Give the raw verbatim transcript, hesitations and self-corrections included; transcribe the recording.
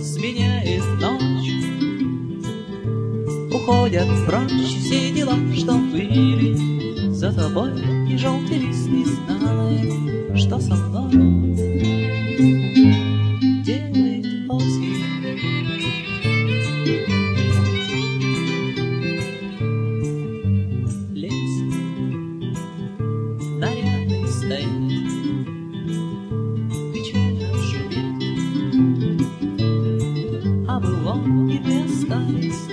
сменяет ночь. Уходят прочь все дела, что были за тобой, и желтый лист не знает, что со мной делает осень. Лес нарядный стоит, печально шумит, а был он и ты остались